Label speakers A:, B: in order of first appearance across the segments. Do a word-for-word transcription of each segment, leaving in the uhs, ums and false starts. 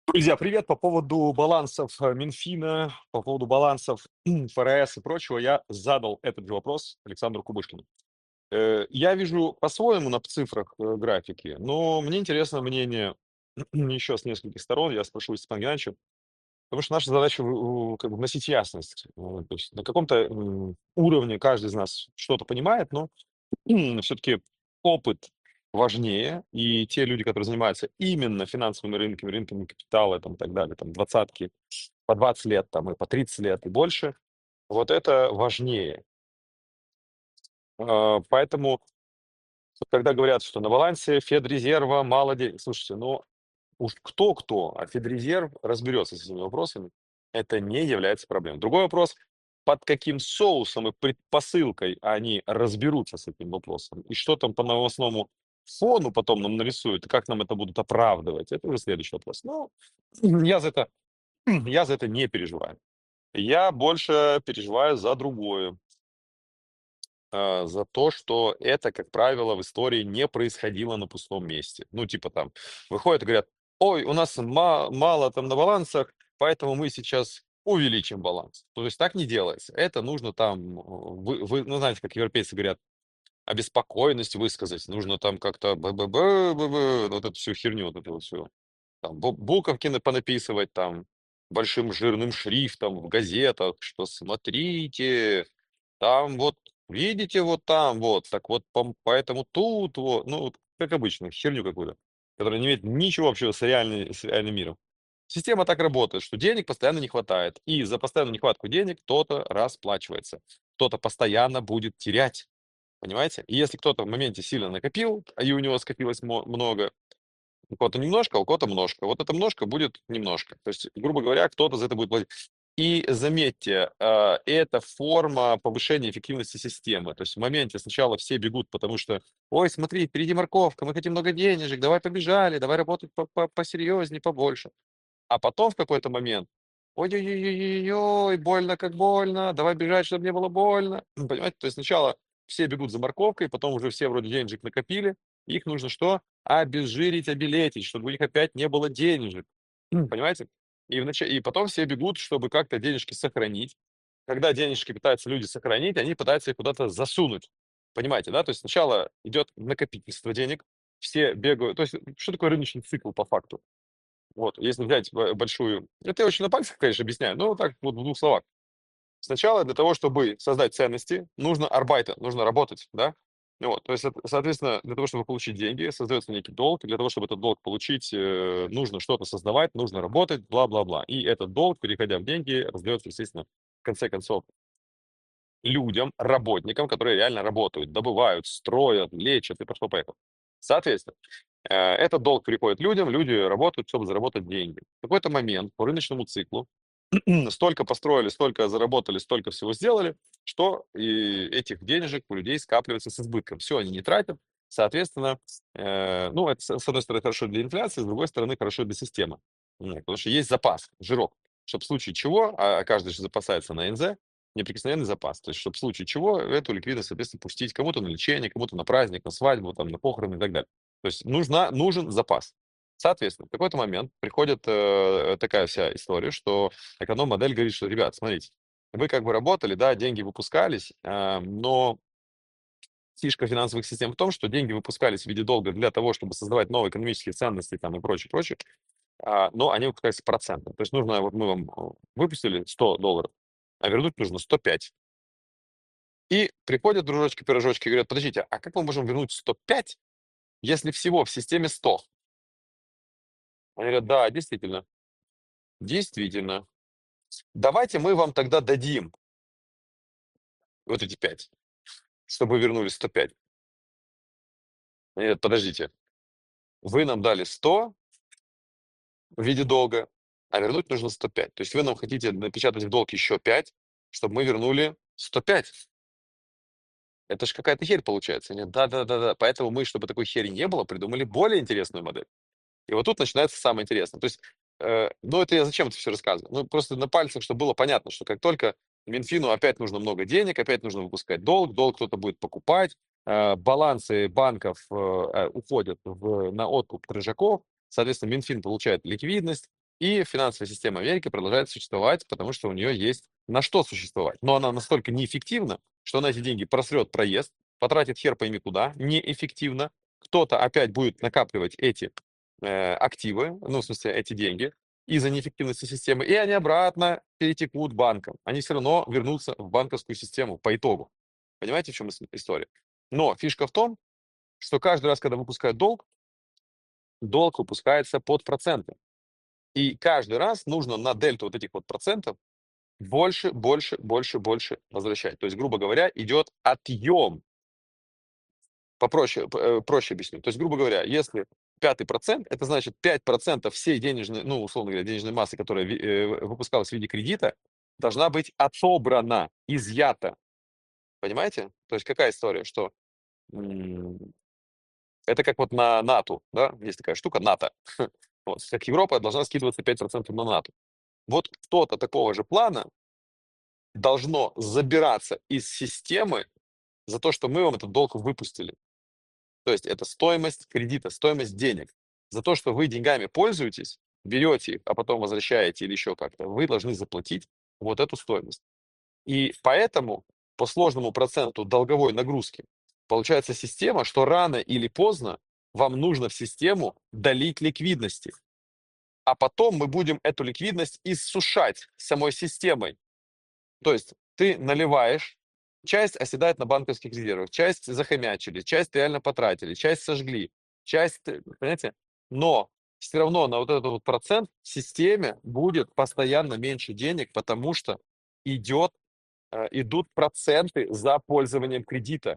A: Друзья, привет! По поводу балансов э, Минфина, по поводу балансов эф эр эс и прочего, я задал этот же вопрос Александру Кубышкину. Э, Я вижу по-своему на цифрах э, графики, но мне интересно мнение еще с нескольких сторон. Я спрошу у Степана Геннадьевича, потому что наша задача в- в- как бы вносить ясность. Э, То есть на каком-то м, уровне каждый из нас что-то понимает, но все-таки опыт важнее, и те люди, которые занимаются именно финансовыми рынками, рынками капитала там, и так далее, там двадцатки, по двадцать лет там, и по тридцать лет и больше, вот это важнее. А, Поэтому, вот когда говорят, что на балансе Федрезерва мало денег, слушайте, ну уж кто-кто, а Федрезерв разберется с этими вопросами, это не является проблемой. Другой вопрос, под каким соусом и предпосылкой они разберутся с этим вопросом, и что там по новостному фону потом нам нарисуют, и как нам это будут оправдывать, это уже следующий вопрос. Но я за это, я за это не переживаю. Я больше переживаю за другое, а, за то, что это, как правило, в истории не происходило на пустом месте. Ну, типа там выходят и говорят, ой, у нас ма- мало там на балансах, поэтому мы сейчас увеличим баланс. То есть так не делается. Это нужно там, э, вы, вы- ну, знаете, как европейцы говорят, обеспокоенность высказать, нужно там как-то б-б-б, б-б, вот эту всю херню, вот эту вот всю. Там бу- буковки на- понаписывать там большим жирным шрифтом в газетах, что смотрите, там вот, видите, вот там вот, так вот, пом- поэтому тут вот, ну, вот как обычно, херню какую-то, которая не имеет ничего общего с, реальной, с реальным миром. Система так работает, что денег постоянно не хватает, и за постоянную нехватку денег кто-то расплачивается, кто-то постоянно будет терять, понимаете? И если кто-то в моменте сильно накопил, а и у него скопилось мо- много, у кого-то немножко, а у кого-то множко. Вот это множко будет немножко. То есть, грубо говоря, кто-то за это будет платить. И заметьте, а, это форма повышения эффективности системы. То есть в моменте сначала все бегут, потому что, ой, смотри, впереди морковка, мы хотим много денежек, давай побежали, давай работать по- по- посерьезнее, побольше. А потом в какой-то момент, ой-ой-ой-ой-ой, больно как больно, давай бежать, чтобы не было больно. М, Понимаете, то есть сначала все бегут за морковкой, потом уже все вроде денежек накопили, их нужно что? Обезжирить, обелетить, чтобы у них опять не было денежек. М, Понимаете? И, внач- и потом все бегут, чтобы как-то денежки сохранить. Когда денежки пытаются люди сохранить, они пытаются их куда-то засунуть. Понимаете, да? То есть сначала идет накопительство денег, все бегают. То есть что такое рыночный цикл по факту? Вот, если взять б большую это я очень на пальцах, конечно, объясняю, но вот так вот в двух словах. Сначала для того, чтобы создать ценности, нужно арбайта, нужно работать, да? Ну вот, то есть, соот соответственно, для того, чтобы получить деньги, создается некий долг. И для того, чтобы этот долг получить, э, нужно что-то создавать, нужно работать, бла-бла-бла. И этот долг, переходя в деньги, раздается, естественно, в конце концов, людям, работникам, которые реально работают, добывают, строят, лечат и пошло-поехало. Соответственно, э, этот долг приходит людям, люди работают, чтобы заработать деньги. В какой-то момент по рыночному циклу столько построили, столько заработали, столько всего сделали, что и этих денежек у людей скапливается с избытком. Все, они не тратят. Соответственно, э, ну, это, с с одной стороны, хорошо для инфляции, с другой стороны, хорошо для системы. М, Потому что есть запас, жирок, чтобы в случае чего, а а каждый же запасается на эн зэ, неприкосновенный запас. То есть, чтобы в случае чего эту ликвидность, соответственно, пустить кому-то на лечение, кому-то на праздник, на свадьбу, там, на похороны и так далее. То есть нужна, нужен запас. Соответственно, в какой-то момент приходит э, такая вся история, что эконом-модель говорит, что, ребят, смотрите, вы как бы работали, да, деньги выпускались, а, но фишка финансовых систем в том, что деньги выпускались в виде долга для того, чтобы создавать новые экономические ценности там и прочее, прочее, а, но они выпускаются процентом. То есть нужно, вот мы вам э, выпустили сто долларов, а вернуть нужно сто пять. И приходят дружочки-пирожочки и говорят, подождите, а как мы можем вернуть сто пять, если всего в системе сто? Они говорят, да, действительно, действительно. Давайте мы вам тогда дадим вот эти пять, чтобы вы вернули сто пять. Они говорят, подождите, вы нам дали сто в виде долга, а вернуть нужно сто пять. То есть вы нам хотите напечатать в долг еще пять, чтобы мы вернули сто пять. Это же какая-то херь получается. Они говорят, да-да-да-да. Поэтому мы, чтобы такой хери не было, придумали более интересную модель. И вот тут начинается самое интересное. То есть, э, ну это я зачем это все рассказываю? Ну просто на пальцах, чтобы было понятно, что как только Минфину опять нужно много денег, опять нужно выпускать долг, долг кто-то будет покупать, э, балансы банков э, э, уходят в, на откуп трешаков, соответственно, Минфин получает ликвидность, И финансовая система Америки продолжает существовать, потому что у нее есть на что существовать. Но она настолько неэффективна, что она эти деньги просрет проезд, потратит хер пойми куда, неэффективно. Кто-то опять будет накапливать эти э, активы, ну, в смысле, эти деньги из-за неэффективности системы, и они обратно перетекут банкам. Они все равно вернутся в банковскую систему по итогу. Понимаете, в чем ис- история? Но фишка в том, что каждый раз, когда выпускают долг, долг выпускается под проценты. И каждый раз нужно на дельту вот этих вот процентов больше, больше, больше, больше возвращать. То есть, грубо говоря, идет отъем. Попроще, п- э, проще объясню. То есть, грубо говоря, если пятый процент, это значит пять процентов всей денежной, ну, условно говоря, денежной массы, которая ви- э, выпускалась в виде кредита, должна быть отобрана, изъята. Понимаете? То есть, какая история, что м, это как вот на НАТО, да, есть такая штука НАТО. Вот, как Европа должна скидываться пять процентов на НАТО. Вот кто-то такого же плана должно забираться из системы за то, что мы вам этот долг выпустили. То есть это стоимость кредита, стоимость денег. За то, что вы деньгами пользуетесь, берете их, а потом возвращаете или еще как-то, вы должны заплатить вот эту стоимость. И поэтому по сложному проценту долговой нагрузки получается система, что рано или поздно вам нужно в систему долить ликвидности. А потом мы будем эту ликвидность иссушать самой системой. То есть ты наливаешь, часть оседает на банковских резервах, часть захомячили, часть реально потратили, часть сожгли, часть, э, понимаете? Но все равно на вот этот вот процент в системе будет постоянно меньше денег, потому что идет, э, идут проценты за пользованием кредита.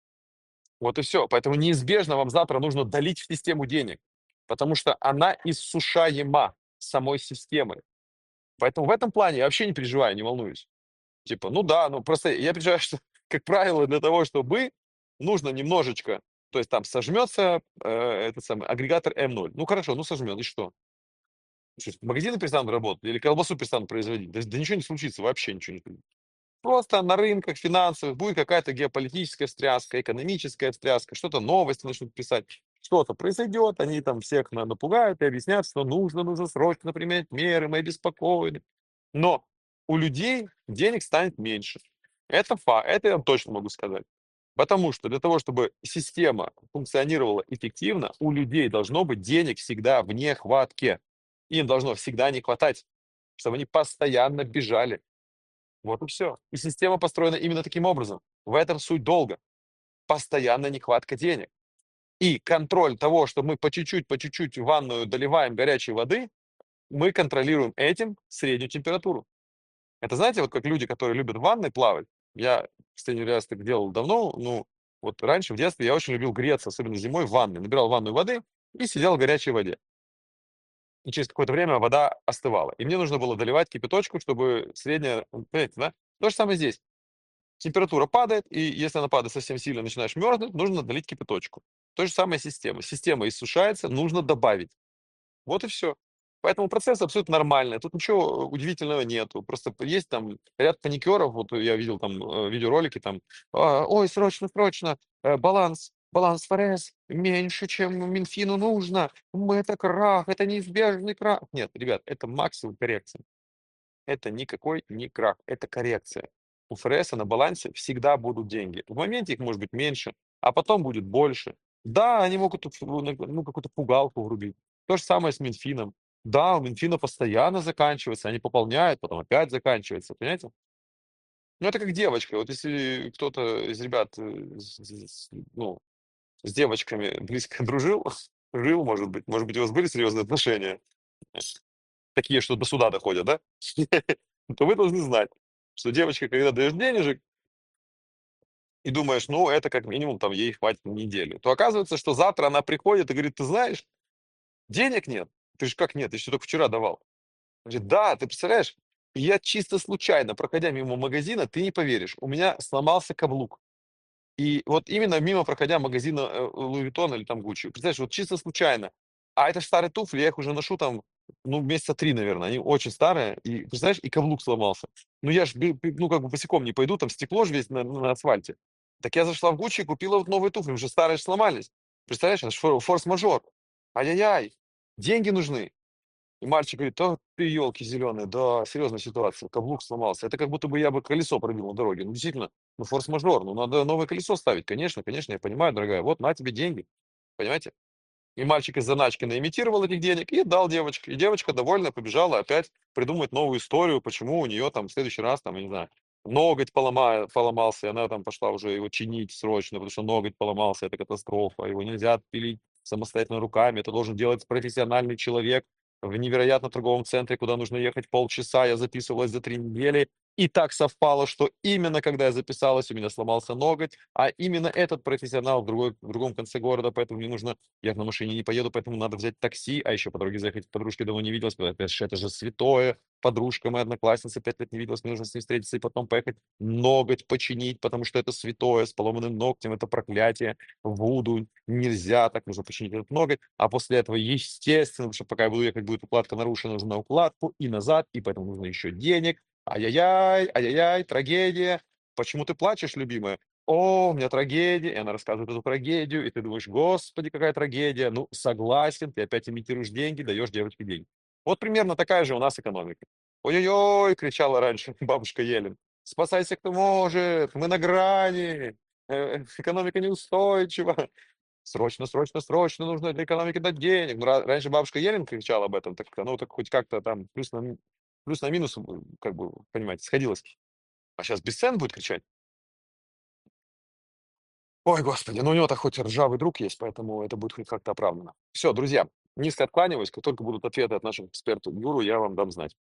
A: Вот и все. Поэтому неизбежно вам завтра нужно долить в систему денег, потому что она иссушаема самой системой. Поэтому в этом плане я вообще не переживаю, не волнуюсь. Типа, ну да, ну просто я понимаю, что, как правило, для того, чтобы нужно немножечко, то есть там сожмется э, этот самый агрегатор эм ноль. Ну хорошо, ну сожмет, и что? Что, магазины перестанут работать или колбасу перестанут производить? Да, да ничего не случится, вообще ничего не случится. Просто на рынках финансовых будет какая-то геополитическая встряска, экономическая встряска, что-то новости начнут писать, что-то произойдет, они там всех на- напугают и объяснят, что нужно, нужно срочно применять меры, мы обеспокоены. Но у людей денег станет меньше. Это факт, это я вам точно могу сказать. Потому что для того, чтобы система функционировала эффективно, у людей должно быть денег всегда в нехватке. Им должно всегда не хватать, чтобы они постоянно бежали. Вот и все. И система построена именно таким образом. В этом суть долга. Постоянная нехватка денег. И контроль того, что мы по чуть-чуть, по чуть-чуть в ванную доливаем горячей воды, мы контролируем этим среднюю температуру. Это знаете, вот как люди, которые любят в ванной плавать. Я последний раз так делал давно. Ну, вот раньше в детстве я очень любил греться, особенно зимой в ванной. Набирал ванную воды и сидел в горячей воде. И через какое-то время вода остывала. И мне нужно было доливать кипяточку, чтобы средняя, понимаете, да? То же самое здесь. Температура падает, и если она падает совсем сильно, начинаешь мерзнуть, нужно долить кипяточку. То же самое система. Система иссушается, нужно добавить. Вот и все. Поэтому процесс абсолютно нормальный. Тут ничего удивительного нету. Просто есть там ряд паникеров, вот я видел там э, видеоролики, там, «А, ой, срочно, срочно, э, баланс, баланс ФРС меньше, чем Минфину нужно. Мы это крах, это неизбежный крах. Нет, ребят, это максимум коррекции. Это никакой не крах, это коррекция. У ФРС на балансе всегда будут деньги. В моменте их может быть меньше, а потом будет больше. Да, они могут тут, ну, на- ну, какую-то пугалку врубить. То же самое с Минфином. Да, у Минфина постоянно заканчивается, они пополняют, потом опять заканчивается, понимаете? Ну, это как девочка. Вот если кто-то из ребят, э, с- с- с- ну, с девочками близко дружил, жил, может быть, может быть, у вас были серьезные отношения, такие, что до суда доходят, да? То вы должны знать, что девочка, когда даешь денежек и думаешь, ну, это как минимум там ей хватит на неделю, то оказывается, что завтра она приходит и говорит, ты знаешь, денег нет. Ты же как нет, я еще только вчера давал. Говорит, да, ты представляешь, я чисто случайно, проходя мимо магазина, ты не поверишь, у меня сломался каблук. И вот именно мимо проходя магазина э, Louis Vuitton или там Gucci, представляешь, вот чисто случайно. А это ж старые туфли, я их уже ношу там, ну, месяца три, наверное. Они очень старые. И, представляешь, и каблук сломался. Ну, я ж, бе- бе- ну, как бы босиком не пойду, там стекло же весь на, на асфальте. Так я зашла в Гуччи и купила вот новые туфли, уже старые ж сломались. Представляешь, это ж фор- форс-мажор. Ай-яй-яй, деньги нужны. И мальчик говорит: "Да ты елки зеленые, да, серьезная ситуация, каблук сломался". Это как будто бы я бы колесо пробил на дороге. Ну, действительно, ну, форс-мажор, ну, надо новое колесо ставить. Конечно, конечно, я понимаю, дорогая. Вот на тебе деньги. Понимаете? И мальчик из заначки наимитировал этих денег и дал девочке. И девочка довольно побежала опять придумывать новую историю, почему у нее там в следующий раз, там, я не знаю, ноготь полома поломался, и она там пошла уже его чинить срочно, потому что ноготь поломался, это катастрофа, его нельзя отпилить самостоятельно руками, это должен делать профессиональный человек в невероятно торговом центре, куда нужно ехать полчаса. Я записывалась за три недели, и так совпало, что именно когда я записалась, у меня сломался ноготь, а именно этот профессионал в другой в другом конце города, поэтому мне нужно я на машине не поеду, поэтому надо взять такси, а еще по дороге заехать к подружке, давно не виделась, потому что это же святое. Подружка моя, одноклассница, пять лет не виделась, мне нужно с ней встретиться и потом поехать ноготь починить, потому что это святое, с поломанным ногтем, это проклятие, вуду, нельзя, так нужно починить этот ноготь. А после этого, естественно, потому что пока я буду ехать, будет укладка нарушена, нужно на укладку и назад, и поэтому нужно еще денег. Ай-яй-яй, ай-яй-яй, трагедия. Почему ты плачешь, любимая? О, у меня трагедия. И она рассказывает эту трагедию, и ты думаешь: "Господи, какая трагедия". Ну, согласен, ты опять имитируешь деньги, даешь девочке деньги. Вот примерно такая же у нас экономика. "Ой-ой-ой", кричала раньше бабушка Елен. "Спасайся, кто может, мы на грани, э, экономика неустойчива. Срочно, срочно, срочно нужно для экономики дать денег". Ну, ра раньше бабушка Елен кричала об этом, так оно так хоть как-то там плюс на ми плюс на минус, м, как бы, понимаете, сходилось. А сейчас бесценок будет кричать? Ой, господи, ну у него-то хоть ржавый друг есть, поэтому это будет хоть как-то оправдано. Все, друзья, низко откланиваюсь. Как только будут ответы от наших экспертов гуру, я вам дам знать.